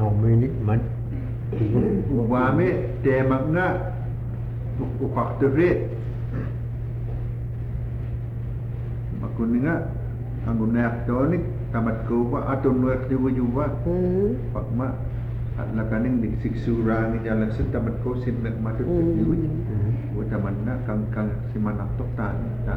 minute man. Wame temak nga ukakturit. Makuni nga ang unak tonik tamat ko ba aton nuak juga. Pagma at lakaning di siksura ni jalan sa tamat ko sin matut juga. Taman na kang si manak tok tan.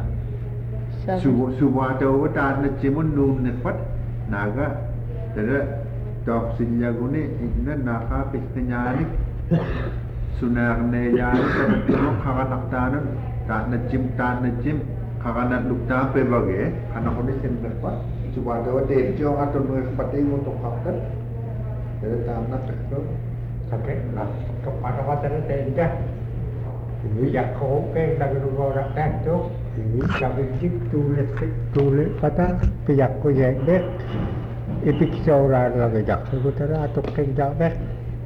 Suwa tahu tan na cimun nun nepat naga tada tok sinjagune igna naka pisnyani sunar ne yani tamat ko kakanak tanan tan na jim kakanak lukta pe bage kana ko ni sin nepat suwa tahu de jo atun nepat untuk kakak tada tamat ko Sampai lah kepada wadah tenda. Ya kau ke lagi orang tentu. Kami tulis pada pihak ko yang dek. Ipik seorang lagi jak sebutara atau kerja dek.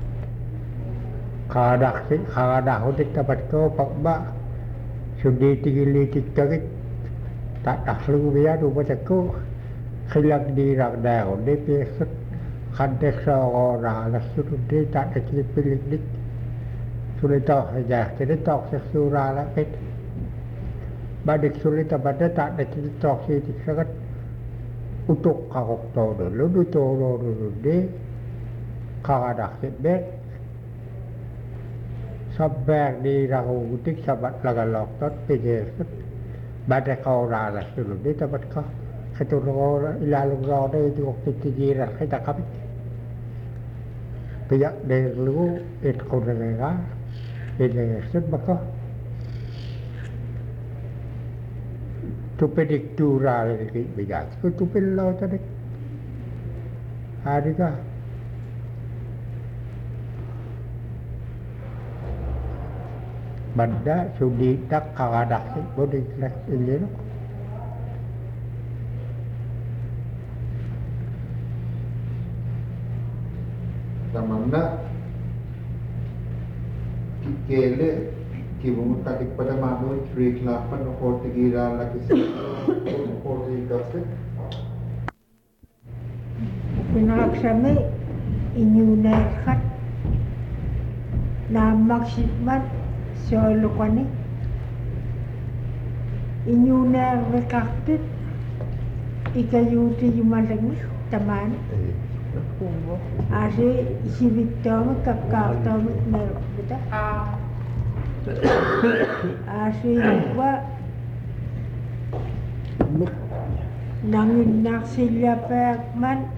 Kadak hodik dapat kau pakba. Sudah tinggi tiktok tak tahu biar tu macam ko. Hilang di rak dah, dia biasa. Kadek seorang lah sudah dia tak ada pilih dik. Sulit tahu saja, jadi tahu sesuatu lah pet. Badik sulit apa dia tak ada tahu sih sangat untuk kau tahu dulu dia kadak sebet. Sabar di rahu dik sabat lagalok tot pergi. Badik kau lah sudah dia dapat kau. Keturun ilalung roda itu waktu tijiran kita kami. Pihak dari lu itu kornega, ini sebab tu pedik dura lagi bijak, tu pelau tadi. Hari ka. Benda sudi tak kagadak boleh kelas ini. Tamanda kikele kibung tatik pada manu trik lapan ko tigira lagi ko tigaste Pinaksami inyunekat na maksimal solo kani inyunekat ikayuti yumalagi taman Asi sibitong kakaktom meron kita. Asi ba nangin sila pekman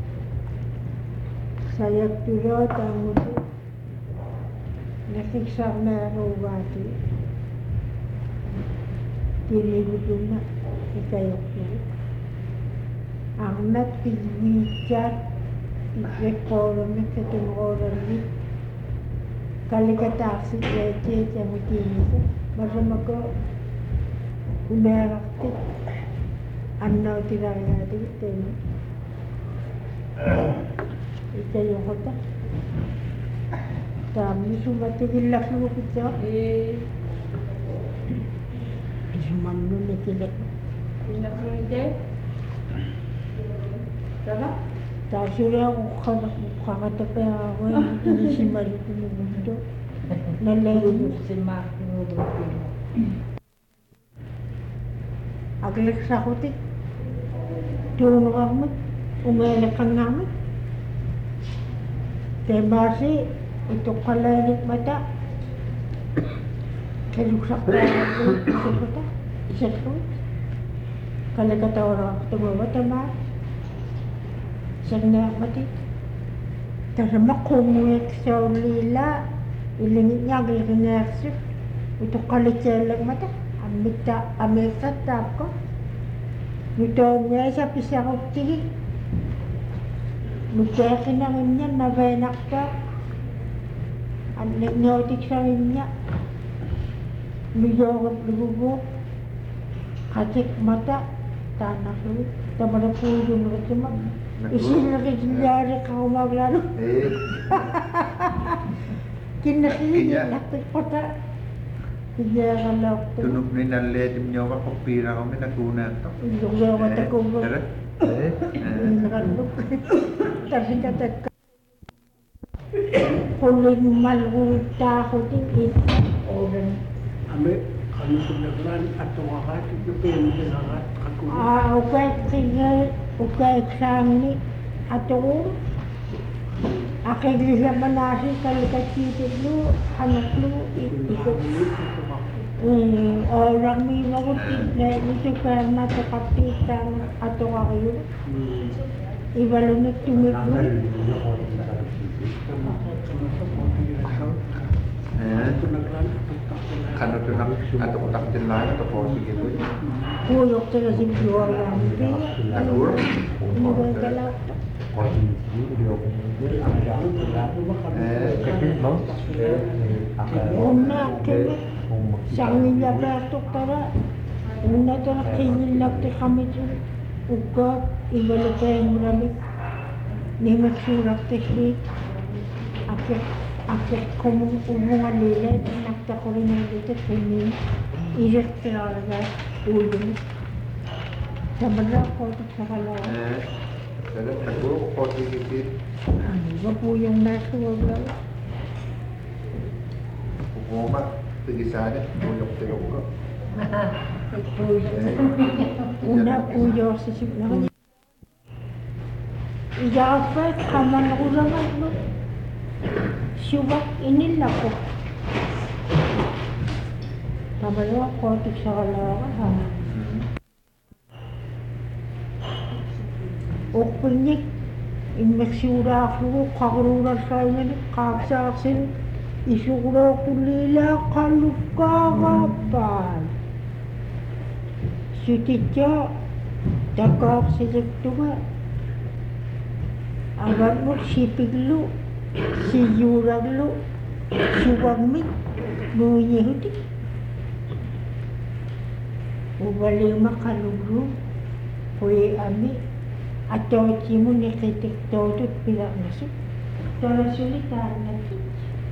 saya turut ang mudo nakiksak na rubati tinigudo na ikayok turut ang natigwikat Reforme que tengo ahí, calicata si leche ya me tiene, mas me co una acte, anna tirar ya de tema, itu yang kota, kami cuma tinggal lalu kita, cuma nunggu kita, Pindah kerja, berapa? Tak sudah kata apa ini si malu punya muda, nelayan Semak agak sahuti, turun ramai, umelakan ramai, temasi untuk kalanik mata, kerusap ramai itu kata, isatu, kalau kata orang tunggu mata mah. Sana mati terima kumwek sa ulila ilingit niya gilginersu ito kalitselek mata amita tap ko ito niya sa pisarok tigi muteki na rin niya navenak ka aneknotik sa rin niya luyorap lugo katik mata tanah lu tamara puyo nurut cuma Isin lagi jari kau maglaro. Kinakini lapit kota. Kaya kalau tunuk ni nalle dim nyawa kopira kami naguna to. Yung mata ko. Nakandok. Tapi kata kuling malruta ko din Orang ambil kalau kebenaran atau warat itu penyerat aku. ukay examini atau akhirnya manasi kalau kecil lu anak lu ikut orang may makutit na ito karena kapitan atau kayo ibalunod tumiglo Kan itu nak atau tak jelas atau posisi gitu. kuyok sila si Joran Adur. ini ba galak una kaya sangi yabatok tara una tara kinilap te kami ugat ibalo kayo murami ni magsurak te hit akit kumungan nila nakta ko rin na dito kini irit talaga ulo sa bala ko sa kalawa Jadi aku posisi gitu. ba po yung nasa wala Pokoknya tulisannya tuyok-tuyok kok. una puyo sa simula iyafat kaman ulangan mo Subak ini laku. Tabalo ko sa kalawa. Okpilnik in magsura ako kagrura sa inyo kapsa asin isura ko lila kalukakapan. Sutitya takak siliktunga. Awan mo sipiglo. Si Yuraglo, Suwagmit, Nuyehudi. Ubaling makalugro, Puy ami, at tawati mo nakitik tawtot pilak nasip. Tara sulitan natin.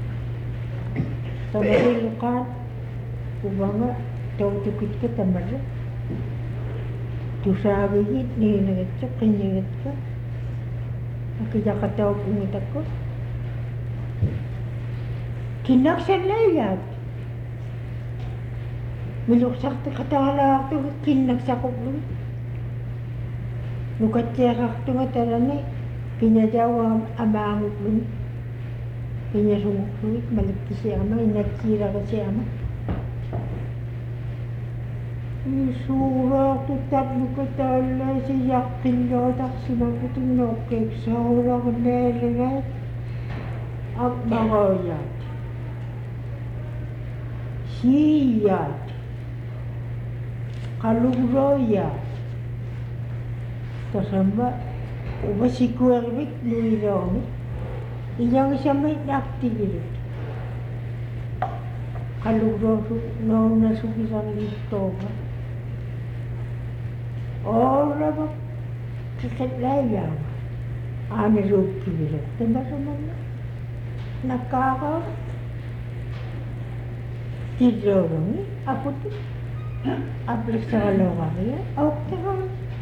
Tamarilukan, ubanga, tawtukit ka tamara. Tusabigit, ninagit ka, kanyagit ka. Kaya kataw pumit ako. Kinaksan layag. Miluksak ta katala ako kinaksak ko. Nukatyak ako nga tarani. Pinadawa amangot mo. Pinasungkuit malaki si ama. Inatsira ka si ama. Isura ko tatlo katala si yakin lodak sinagot ng nokek sa ura ko neligat. At bangayat. Siyat, kalugroyat, kasama, uba si Kuervik nilong, iyang siya may naktigil. Kalugroso, noong nasugisang ito ba? Ora ba, kakatlayang, anarog kibirat, diba sa mga nakakaw? Tidorong, ako to. Aplik sa kalawa kaya, okay ka.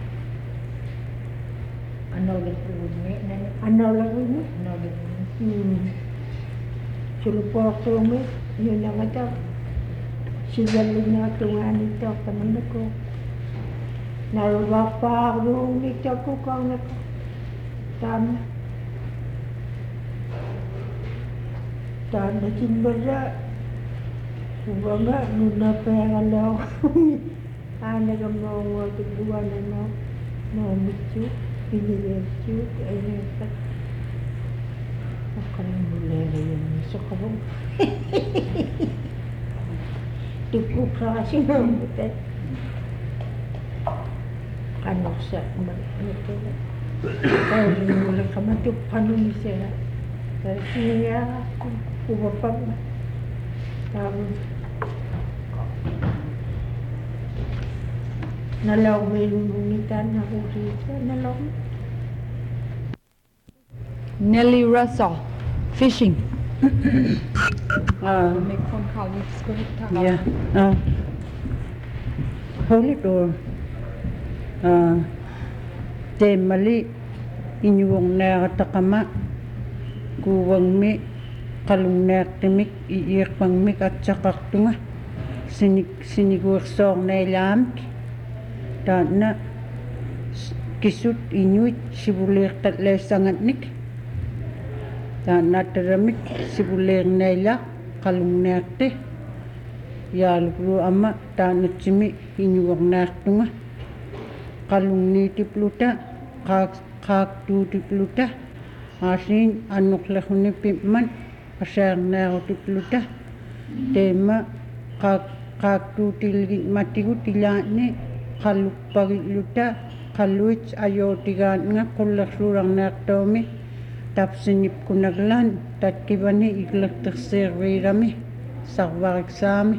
Ano ulit po niya? Ano lang yun? Ano ulit po niya? Sulupo mo, yun lang ito. Sigaling na tungan ito, kaman ko. Narwaparo nito ko kang nako. Tama. Tama sinbara. Ubanga, nuna pera lang. Naga mga tubuan na mitsu, piniretsu, ay nasa. Akalang mulera yun sa kabong. Tukok sa kasi ng butet. Kanok sa ito. Kaya mula ka matupan nun siya. Kaya siya, upapag na. Tapos, nalaw may lulungitan ako rito. Nalaw. Nelly Russell, fishing. May phone call you just go to Yeah. Holy door. Te mali inyong nakatakama kuwang mi qalunnaaqtimik iiqpangmik atsaqartunga siniguersoornailaamik taanna kisut inuit sivuleertalleessangatnik taannaataramik sivuleernaila qalunnaaqti yaaluklu amma taanatsimi inuornaartunga qalunniitipluta qaaqtuutipluta aasiin annorlerunipimman asaarnaarutipluta teema qaaqtuutilgit ilaani qalluppagilluta qalluit ajootigaanga qullersuularnaartoomi tapsinipkunaglaan tatkivani iglerterseerviirami sarvariksaami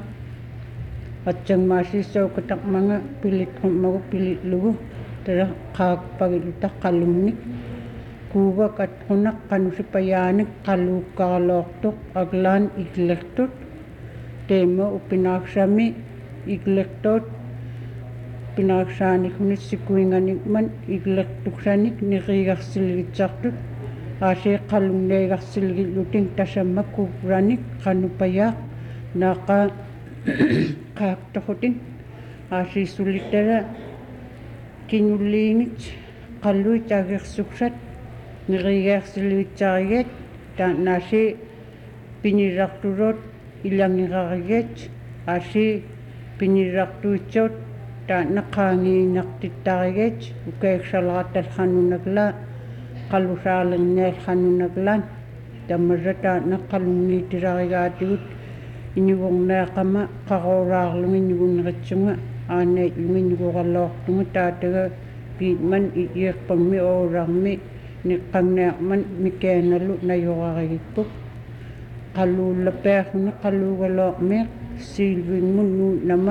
atjangmaasiissaukataqmanga pilitqummagu pilitlugu tara qaaqpagilluta qallunnik kuuvak atqunaq qanusipayaanik qalluukkaraloortuq aglaan iglertut teema upinaaksami iglertoot pinaaksaanikuni sikuinganikman iglertuksanik niriigarsilgitsartut aasii qallunneegarsilgillutin tasamma kuuvranik qanupayaaq naaqa qaaqtoqutin aasiisulittara kinulliingit qalluit agersuksat niriigaarsilgitsariget taannaasi pinirarturoot ilangirariget aasii pinirartuitsoot taanna qaangiinartittariget ukeeksaleratalqanunakla qallusaalernialqanunaklaan tamarra taanna qallunniitirarigaatigut iñugornaaqama qaroraarlunga iñugunneritsunga aanaitlunga iñugoraloortunga taataga piitman ieerpammi oorarmi niqqannaaqman mikeenalu najorarigippup qalluullapiarruna qalluugaloormiaq siilvingmun nuutnama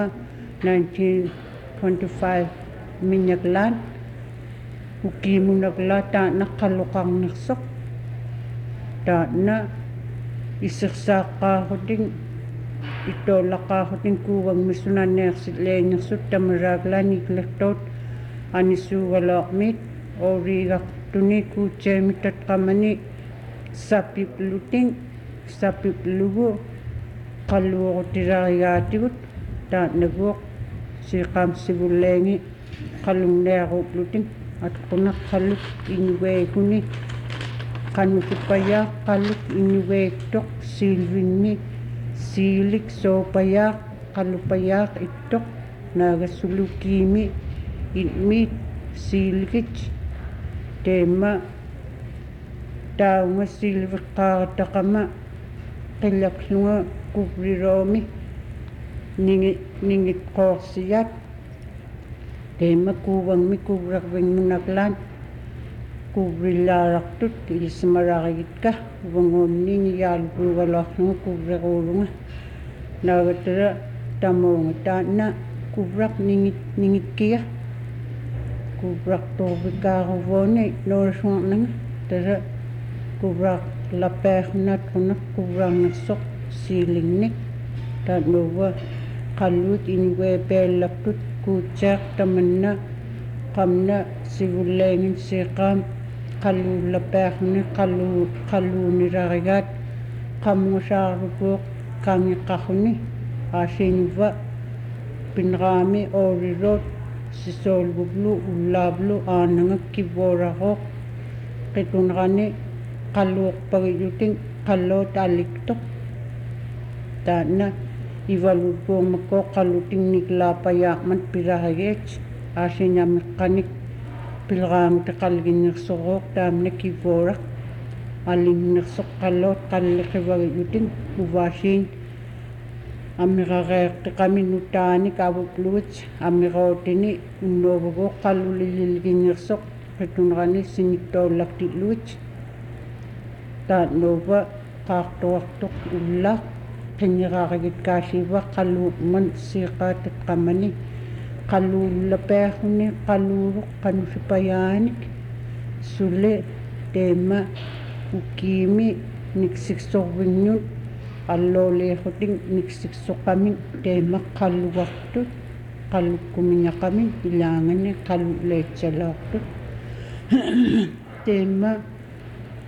1925 miñaklaan ukiimunakla taanna qalluqarnersoq taanna issersaaqqaarutin itoolaqaarutin kuuvangmissunanneersitleengersut tamaraaklaani iglertoot anissuugaloormiit ooriigartuni kuutseemitat qamani sapiplugu qalluurutirarigaatigut taannaguoq siiqaamsivulleengi qallunnearuuplutin atqunaq qalluk iñugeeguni qanusipayaaq qalluk iñugeektoq siilvinni siilik soopayaaq qallupayaaq ittoq naagassulukiimi itmiit siiligit teema taunga siiliviqqaarataqama qillaqlunga kuvriroomi ningitqoorsiyat teema kuuvangmi kuvrarvingmunaklaan kuvrillaarartut ilismararigitka uvangoonniingi yaalukruugaloorlunga kuvriruulunga naagatara tamuunga taanna kuvraq ningitkiga kuvraqtorvikaaruvooni noorisuarnanga tara kuvraq lapeernat qunaq kuvraarnersoq siilingnik taannuuva qalluut iñugeepeellaqtut kuutsaaq tamanna qamna sivulleengin siiqaam qalluullapearruni qalluunirarigaat qamngusaarupuuq kangiqqarruni aasiinuva pinraami ooriroot sisoolguvlu ullaavlu aananga kivuoraqooq qitunrani qalluuqpagillutin qalloot aliktoq taanna ivalulpuumakkoo qallutinniklaapayaaqmat pirarigeet aasiñamiqqanik pilraamute qalginnersorooq taamna kivuoraq alinnersoq qalloot qalliqivagillutin uvaasiin amirareertiqami nutaanik avuplugut amirootini unnoovagoo qallulililginnersoq qitunrani siniktoollaktillugut taannuuva qaartuartuq ullaaq qinngirarigit kaasiiva qalluuqman siiqaatat qamani qalluullapearruni qalluuruq qanusipayaanik sule teema ukiimi niksiksorvinnut allooleerrutin niksiksoqamin teema qalluartut qallukkumiñaqamin ilaangani qalluleetsalaartut teema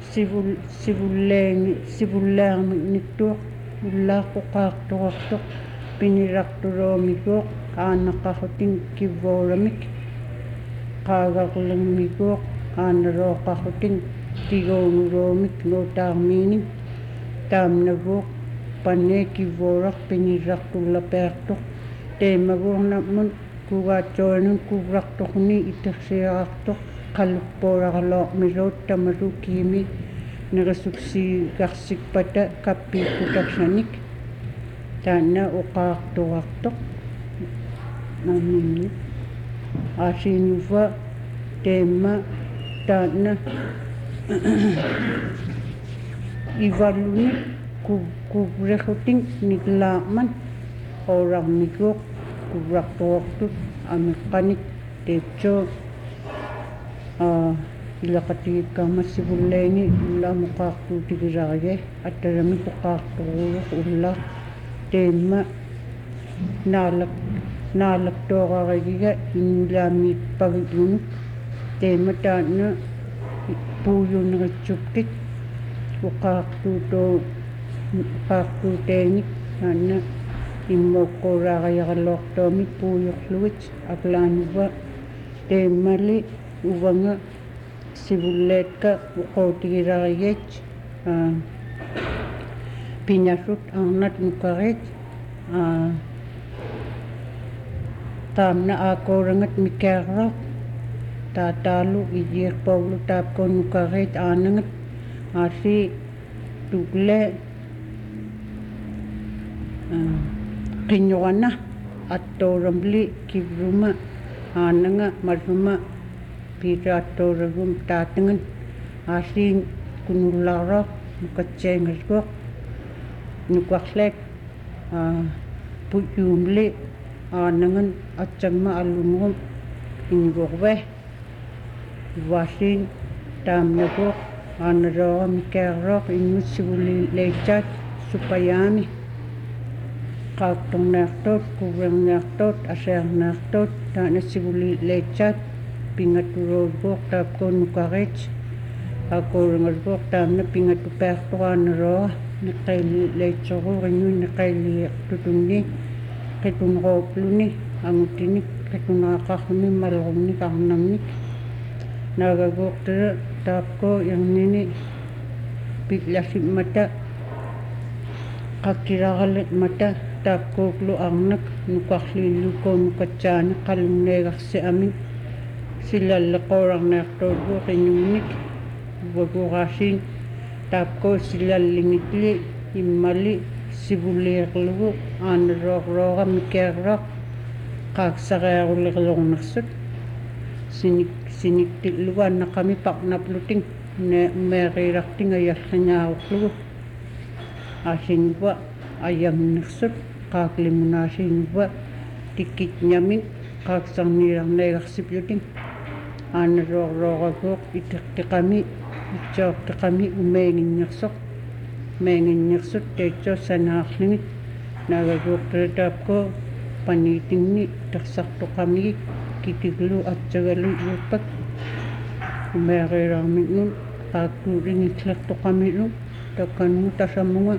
sivullaarniktuq ullaaqoqaartoqartoq pinirartuloomikuuq aanaqarrutin kivvooramik qaagarulermikuuq aanalooqarrutin tiguunuloomik nuutaarmiinik taamnaguuq panne kivvooraq pinirartullapeartoq teemaguurnammun kugaatsuanun kuvrartoqni itersiaqartoq qalluppoolaraloormiluut tamalu kiimi nerisuksiigarsikpata kappiikkutakssanik taanna uqaartuartoq naamini asiinuva teema taanna ivalluni kuvrehutin niklaarman oorarmikuuq kuvrartuartut ameqqanik teepsoo ilaqatigikkaamassivullaini ullaamuqaartuutigilarie attalamik uqaarturuuruq ullaaq teemma naalaktooqarigiga inulaamiippagigunu teemma taanna puuyuneritsupkik uqaartuuteenik taanna immoqqoolaariaraloortoomik puuyorlugit aklaanuva teemmali uvanga sivulleetka uqootigilarigiit pinasut arnat nukarit taamna aakorangat mikaarraq taataalu iyiirpoulu taapkoon nukarit aanangat aasi tukle qinnuqana attooramli kivruma aananga maluma piiraattooragum taatangan aasiin kunullaaraq nukatsiangasguq nukarlek puyuumli aanangan atsangma allunugum inguqve vaasiin taamnaguq aanalooqa mikaarraq innussivulleitsaat supayaami qaattornaartoot kuvrernaartoot aseernaartoot taanassivulleitsaat pingattuloorguuq taapkoon nukarit aakorangalguuq taamna pingattupaartoraanalooqa neqqailleitsoruuq neqqailliiqtutunni qitunqoopluni angutinik qitunaqarruni malrumnik arnamnik naagaguuqtara taapkoo irnini pillasimata qakkilaraletmata taapkooklu arnak nukarliillukoo nukatsaani qalunneegarsiamin silalleqoorarnaartoorguuq inunnik vaguuraasiin taapkoo silallingitli immali sivulliiqlugu aanaloorlooqa mikaarraq qaaksariarullerlornersut siniktillugu annaqami parnaplutin meeriilartinga yallingaaruqlugu aasinuva ayamnersut qaaklimunaasiinuva tikkitñamin qaaksarniilarneegarsiplutin aanaloorlooqaguuq itertiqami itsoortiqami umeenginnersoq meenginnersut teitsoo sanaarlingit naagaguuqtara taapkoo paniitinni tersartoqamigik kitiglu atsagalu yuuppak umeeriilarminnun qaaktuuringitlertoqamilu takkannu tasamunga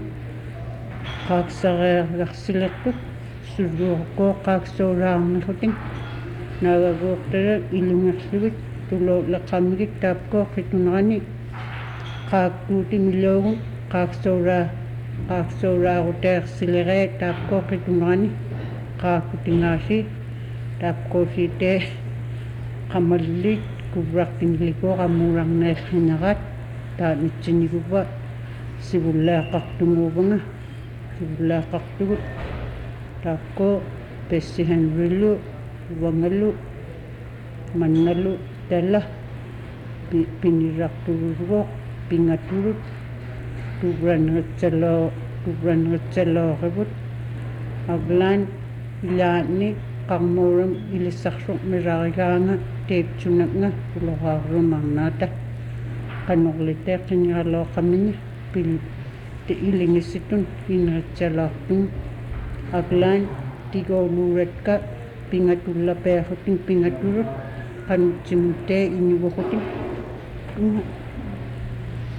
qaaksariargarsilertut sulluuqkoo qaaksoolaarnerrutin naagaguuqtara ilungerlugit tulooleqamigit taapkoo qitunerani qaaktuuti miloogun qaaksoolaaruteersileree taapkoo qitunerani qaakutingaasi taapkoosiitee qamallit kuvrartinglikuo qamuularneerrineraat taanitsiniguva sivullaaqartumuuvanga sivullaaqartugut taapkoo pessihanrillu uvangalu mannalu tala pinirartulurugoq pingattulut tuvranneritsalooqivut aglaan ilaani qarmuuram ilissarsuq milarigaanga teepsunaqnga uloqaarumarnaata qanorlitee qiniralooqamiña pil ilingissitun ineritsalаарtun aglaan tigooluuratka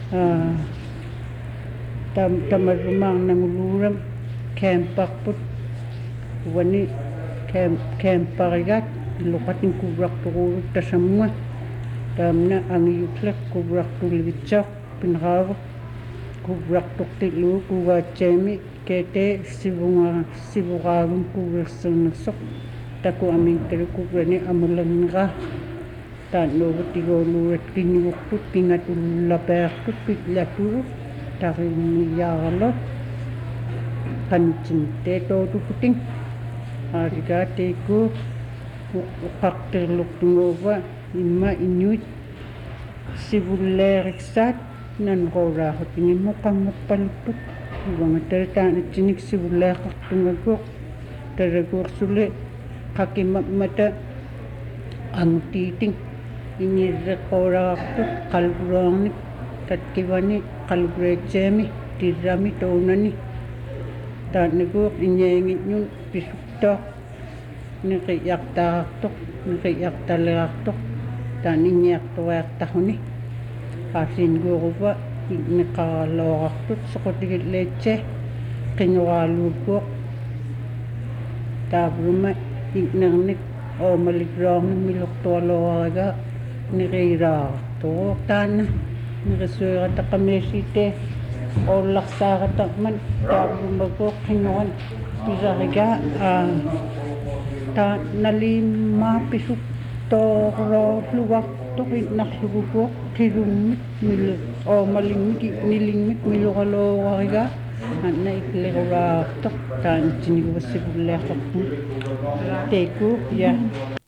tamarumang nanguluram kempakput wani kemparigat lukating kubrak tururut tasamua tamna angiyuklak kubrak tulivitsak pinakawa kubrak tuktilu kuwachemi kete sibukawin kuwersanasok taku aming kere kubrani amulangga tanlo tigoluret kinyuktut kingatulapertut pitlatu tarimiyalo kancinte totu puting ariga teku ukakterluk tungova imma inyut sibuleriksat nan kora tingin mo kamapalput ibang terta chinik sibulerak tungagok teragok sule kakimamata ang titing inirekorakto kalburangni tatkiwani kalbrechemi tirami tonani tanagok inyengit nyun pisuktok nikiyaktaktok nikiyaktalaktok taninyaktuwaktahuni kasin gurwa nikaloraktot sokotigit leche kinyualugok tabruma ignangnik o maligrong miloktualoaga nikiraktok tana nikisuirata kamesite o laksaratakman tabrumagok kinyuan pisariga ta nalima pisuk toro luwak tokin naksugugok kirumit o malingmit nilingmit milokaloaga na iklerak tok tan sinigwasibulekak teku ya